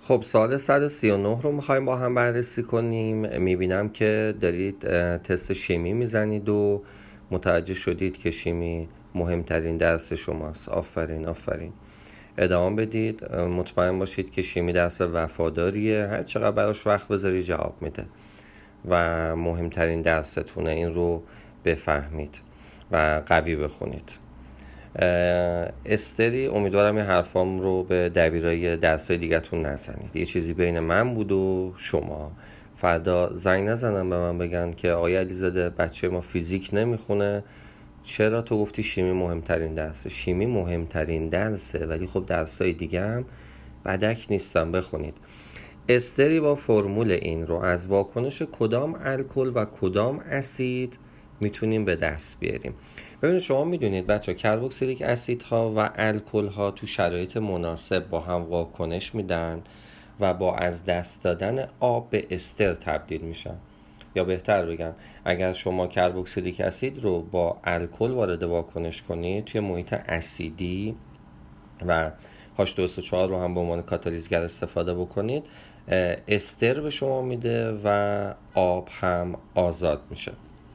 خب سوال 139 رو میخوایم با هم بررسی کنیم. میبینم که دارید تست شیمی میزنید و متوجه شدید که شیمی مهمترین درس شماست. آفرین آفرین، ادامه بدید. مطمئن باشید که شیمی درس وفاداریه، هر چقدر براش وقت بذاری جواب میده و مهمترین درستونه. این رو بفهمید و قوی بخونید. استری، امیدوارم این حرفام رو به دبیرای درسای دیگه‌تون نزنید. یه چیزی بین من بود و شما. فردا زنگ نزنم به من بگن که آقای علیزاده بچه ما فیزیک نمیخونه، چرا تو گفتی شیمی مهمترین درسه؟ شیمی مهمترین درسه، ولی خب درسای دیگه هم بدک نیستن، بخونید. استری با فرمول این رو از واکنش کدام الکل و کدام اسید میتونیم به دست بیاریم. ببینید شما میدونید بچه ها، کربوکسیلیک اسیدها و الکل ها تو شرایط مناسب با هم واکنش میدن و با از دست دادن آب به استر تبدیل میشن. یا بهتر بگم، اگر شما کربوکسیلیک اسید رو با الکل وارد واکنش کنید توی محیط اسیدی و H2SO4 رو هم به عنوان کاتالیزگر استفاده بکنید، استر به شما میده و آب هم آزاد میشه.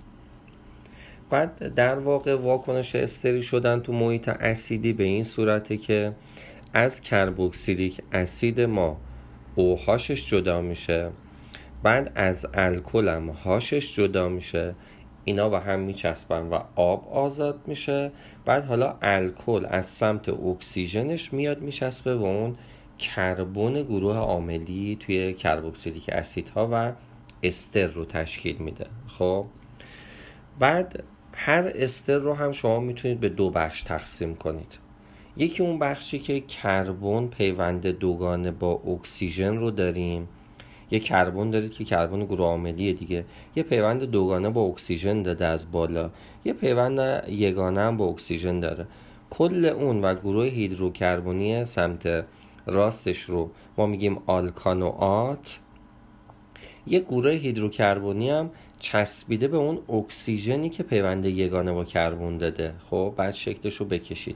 بعد در واقع واکنش استری شدن تو محیط اسیدی به این صورته که از کربوکسیلیک اسید ما OHش جدا میشه، بعد از الکل هم هاشش جدا میشه، اینا با هم میچسبن و آب آزاد میشه. بعد حالا الکل از سمت اکسیژنش میاد میچسبه به اون کربن گروه عاملی توی کربوکسیلیک اسیدها و استر رو تشکیل میده. خب بعد هر استر رو هم شما میتونید به دو بخش تقسیم کنید. یکی اون بخشی که کربن پیوند دوگانه با اکسیژن رو داریم، یه کربن دارید که کربن گروه عاملی دیگه یه پیوند دوگانه با اکسیژن داده از بالا، یه پیوند یگانه هم با اکسیژن داره. کل اون و گروه هیدروکربنی سمت راستش رو ما میگیم آلکانوات. یه گروه هیدروکربنی هم چسبیده به اون اکسیژنی که پیوند یگانه با کربن داده. خب بعد شکلش رو بکشید.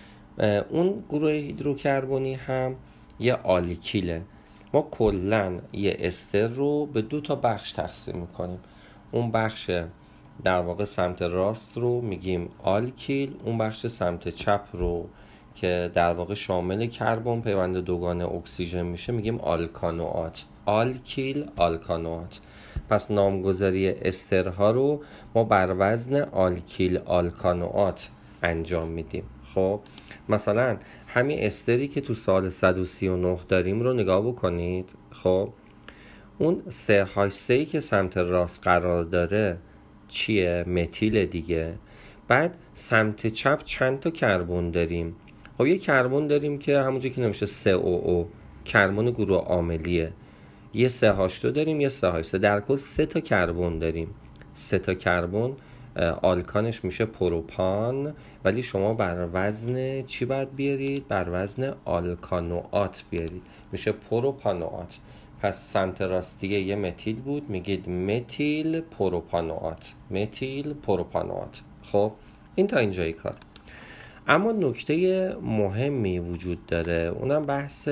اون گروه هیدروکربنی هم یه آلکیله. ما کلن یه استر رو به دو تا بخش تقسیم میکنیم. اون بخش در واقع سمت راست رو میگیم آلکیل، اون بخش سمت چپ رو که در واقع شامل کربن پیوند دوگانه اکسیژن میشه میگیم آلکانوات. آلکیل آلکانوات. پس نامگذاری استرها رو ما بر وزن آلکیل آلکانوات انجام میدیم. خب مثلا همین استری که تو سال 139 داریم رو نگاه بکنید. خب اون 3H3 که سمت راست قرار داره چیه؟ متیل دیگه. بعد سمت چپ چند تا کربن داریم؟ خب یه کربن داریم که همونجوری که نمیشه COO، کربن گروه عاملیه. یه 3H2 داریم، یه 3H3. در کل 3 تا کربن داریم. 3 تا کربن آلکانش میشه پروپان، ولی شما بر وزن چی باید بیارید؟ بر وزن آلکانوات بیارید، میشه پروپانوات. پس سمت راستیه یه متیل بود، میگید متیل پروپانوات. متیل پروپانوات. خب این تا اینجای کار. اما نکته مهمی وجود داره، اونم بحث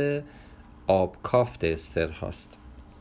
آبکافت استر هاست.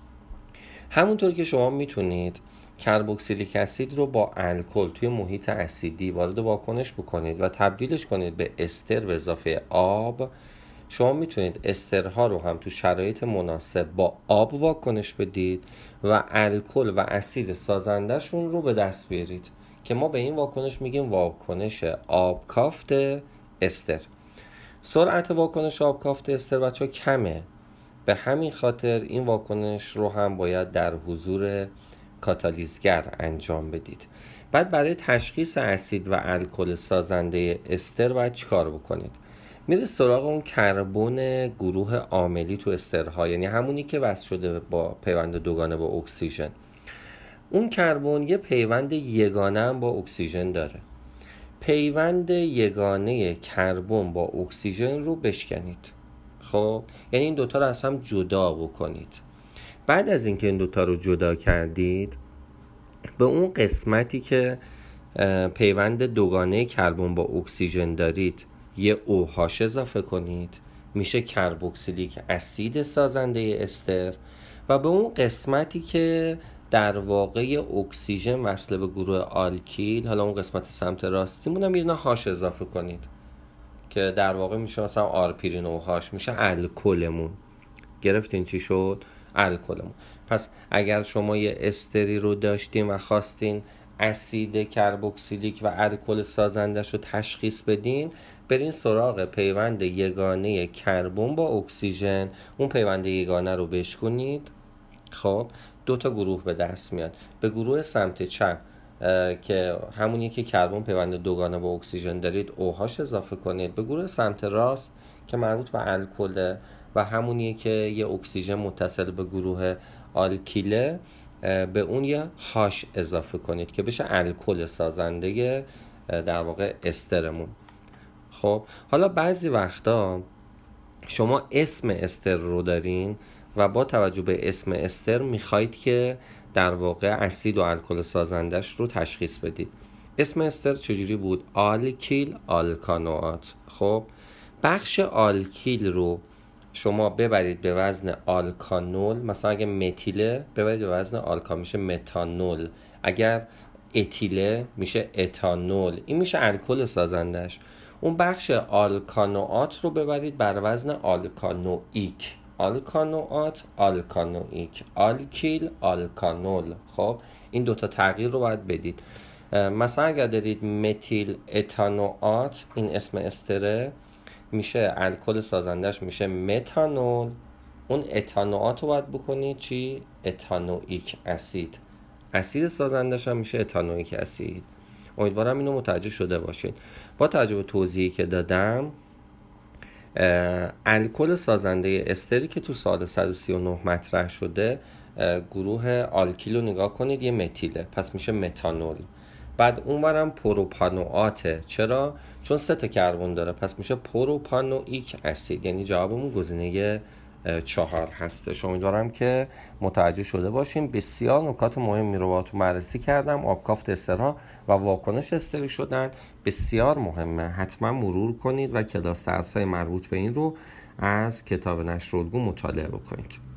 همونطور که شما میتونید کربوکسیلیک اسید رو با الکل توی محیط اسیدی وارد واکنش بکنید و تبدیلش کنید به استر به اضافه آب، شما میتونید استرها رو هم تو شرایط مناسب با آب واکنش بدید و الکل و اسید سازندشون رو به دست بیارید که ما به این واکنش میگیم واکنش آبکافت استر. سرعت واکنش آبکافت استر بچه ها کمه، به همین خاطر این واکنش رو هم باید در حضور کاتالیزگر انجام بدید. بعد برای تشخیص اسید و الکل سازنده استر باید چیکار بکنید؟ میره سراغ اون کربن گروه عاملی تو استرها، یعنی همونی که وصل شده با پیوند دوگانه با اکسیژن. اون کربن یه پیوند یگانه هم با اکسیژن داره. پیوند یگانه کربن با اکسیژن رو بشکنید. خب یعنی این دوتا رو از هم جدا بکنید. بعد از اینکه این دوتا رو جدا کردید، به اون قسمتی که پیوند دوگانه کربن با اکسیژن دارید یه OH اضافه کنید میشه کربوکسیلیک اسید سازنده استر و به اون قسمتی که در واقع اکسیژن وصله به گروه آلکیل، حالا اون قسمت سمت راستیمون هم یه دونه هاش اضافه کنید که در واقع میشه مثلا آرپیرین و هاش، میشه الکلمون. گرفتین چی شد؟ الکلمون. پس اگر شما یه استری رو داشتین و خواستین اسید کربوکسیلیک و الکل سازندش رو تشخیص بدین، برین سراغ پیوند یگانه کربن با اکسیژن، اون پیوند یگانه رو بشکنید. خب 2 تا گروه به دست میاد. به گروه سمت چپ که همونیه که کربن پیوند دوگانه با اکسیژن دارید اوهاش اضافه کنید. به گروه سمت راست که مربوط به الکل و همونیه که یه اکسیژن متصل به گروه آلکیله، به اون یه هاش اضافه کنید که بشه الکل سازنده در واقع استرمون. خب حالا بعضی وقتا شما اسم استر رو دارین و با توجه به اسم استر میخواید که در واقع اسید و الکل سازندش رو تشخیص بدید. اسم استر چجوری بود؟ آلکیل آلکانوات. خب بخش آلکیل رو شما ببرید به وزن آلکانول، مثلا اگه متیله ببرید به وزن آلکا میشه متانول، اگر اتیله میشه اتانول، این میشه الکل سازندش. اون بخش آلکانوات رو ببرید بر وزن آلکانوئیک، آلکانوات آلکانوئیک، آلکیل آلکانول. خب این 2 تا تغییر رو باید بدید. مثلا اگر دارید متیل اتانوات، این اسم استره، میشه الکل سازندش میشه متانول، اون اتانوات رو باید بکنید چی؟ اتانوئیک اسید. اسید سازندش هم میشه اتانوئیک اسید. امیدوارم اینو متوجه شده باشید. با توجه به توضیحی که دادم، الکل سازنده استری که تو سال 139 مطرح شده، گروه آلکیل رو نگاه کنید، یه متیله، پس میشه متانول. بعد اونورم پروپانوآته. چرا؟ چون 3 تا کربن داره، پس میشه پروپانوئیک اسید. یعنی جوابمون گزینه 4 هستش. امیدوارم که متوجه شده باشیم. بسیار نکات مهمی رو باهاتون بررسی کردم. آبکافت استرها و واکنش استری شدن بسیار مهمه، حتما مرور کنید و کلاس درس‌های مربوط به این رو از کتاب نشر الگو مطالعه بکنید.